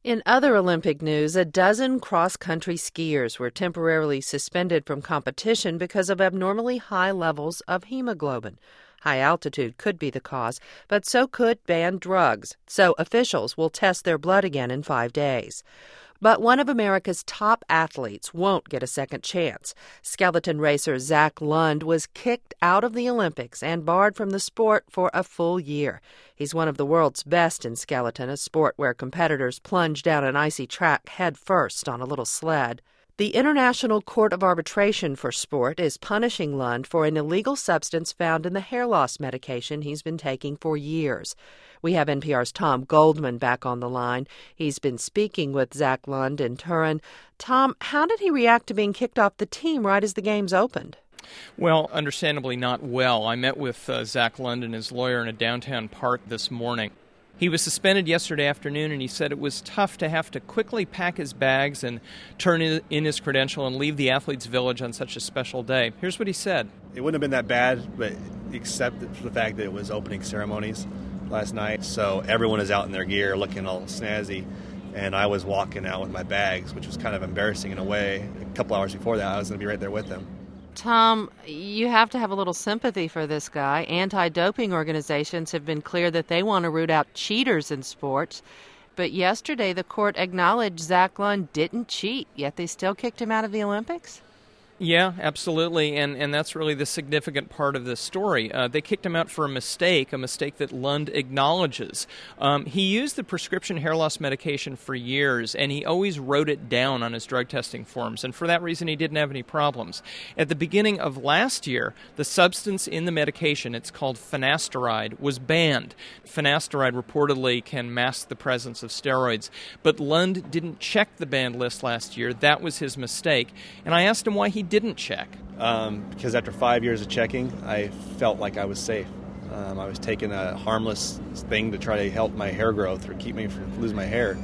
In other Olympic news, a dozen cross-country skiers were temporarily suspended from competition because of abnormally high levels of hemoglobin. High altitude could be the cause, but so could banned drugs. So officials will test their blood again in 5 days. But one of America's top athletes won't get a second chance. Skeleton racer Zach Lund was kicked out of the Olympics and barred from the sport for a full year. He's one of the world's best in skeleton, a sport where competitors plunge down an icy track head first on a little sled. The International Court of Arbitration for Sport is punishing Lund for an illegal substance found in the hair loss medication he's been taking for years. We have NPR's Tom Goldman back on the line. He's been speaking with Zach Lund in Turin. Tom, how did he react to being kicked off the team right as the games opened? Well, understandably not well. I met with Zach Lund and his lawyer in a downtown park this morning. He was suspended yesterday afternoon, and he said it was tough to have to quickly pack his bags and turn in his credential and leave the athletes' village on such a special day. Here's what he said. It wouldn't have been that bad, but except for the fact that it was opening ceremonies last night, so everyone is out in their gear looking all snazzy, and I was walking out with my bags, which was kind of embarrassing in a way. A couple hours before that, I was going to be right there with them. Tom, you have to have a little sympathy for this guy. Anti-doping organizations have been clear that they want to root out cheaters in sports. But yesterday, the court acknowledged Zach Lund didn't cheat, yet they still kicked him out of the Olympics? Yeah, absolutely, and that's really the significant part of this story. They kicked him out for a mistake that Lund acknowledges. He used the prescription hair loss medication for years, and he always wrote it down on his drug testing forms, and for that reason he didn't have any problems. At the beginning of last year, the substance in the medication, it's called finasteride, was banned. Finasteride reportedly can mask the presence of steroids, but Lund didn't check the banned list last year. That was his mistake, and I asked him why he didn't check. Because after 5 years of checking, I felt like I was safe. I was taking a harmless thing to try to help my hair growth or keep me from losing my hair.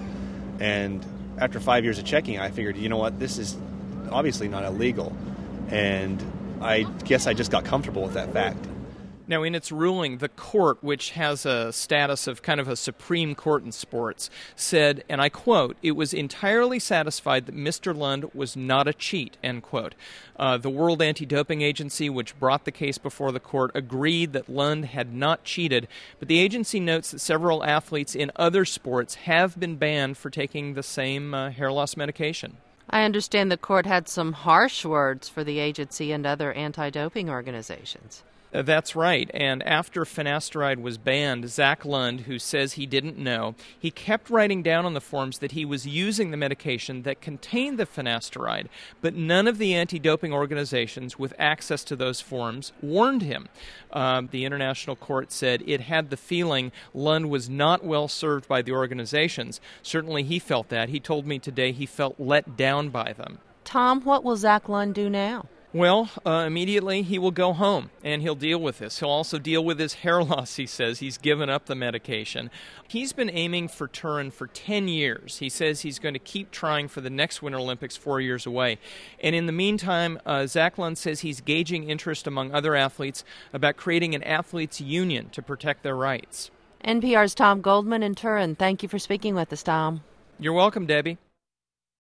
And after 5 years of checking, I figured, you know what, this is obviously not illegal. And I guess I just got comfortable with that fact. Now, in its ruling, the court, which has a status of kind of a Supreme Court in sports, said, and I quote, "It was entirely satisfied that Mr. Lund was not a cheat," end quote. The World Anti-Doping Agency, which brought the case before the court, agreed that Lund had not cheated, but the agency notes that several athletes in other sports have been banned for taking the same hair loss medication. I understand the court had some harsh words for the agency and other anti-doping organizations. That's right, and after finasteride was banned, Zach Lund, who says he didn't know, he kept writing down on the forms that he was using the medication that contained the finasteride, but none of the anti-doping organizations with access to those forms warned him. The International Court said it had the feeling Lund was not well served by the organizations. Certainly he felt that. He told me today he felt let down by them. Tom, what will Zach Lund do now? Well, immediately he will go home, and he'll deal with this. He'll also deal with his hair loss, he says. He's given up the medication. He's been aiming for Turin for 10 years. He says he's going to keep trying for the next Winter Olympics 4 years away. And in the meantime, Zach Lund says he's gauging interest among other athletes about creating an athletes' union to protect their rights. NPR's Tom Goldman in Turin. Thank you for speaking with us, Tom. You're welcome, Debbie.